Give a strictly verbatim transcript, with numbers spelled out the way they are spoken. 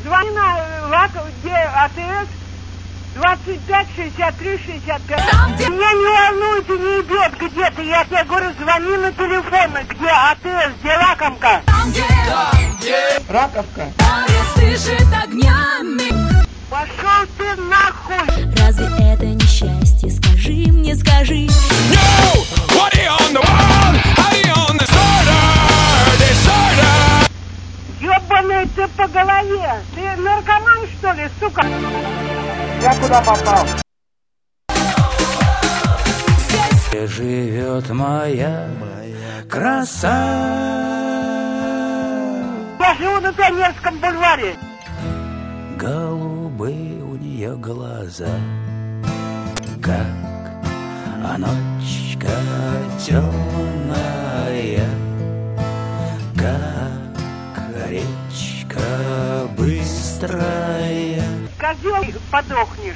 Звони на ЛАК, где АТС, двадцать пять шестьдесят три шестьдесят пять. Меня не волнуйте, не идет где-то. Я тебе говорю, звони на телефон, где АТС, где Лакомка. Там, где, там, где Раковка. море дышит огнями. Пошел ты нахуй. Разве это не счастье? Скажи мне, скажи. No! What are you on the wall? How are you on the disorder? Disorder! Ёбаный ты по голове. Ты наркоман, что ли, сука? Я куда попал? Где живет моя краса? Я живу на Пионерском бульваре. Голубые у нее глаза, как а ночка темная, как речка быстрая. Козел, подохнешь.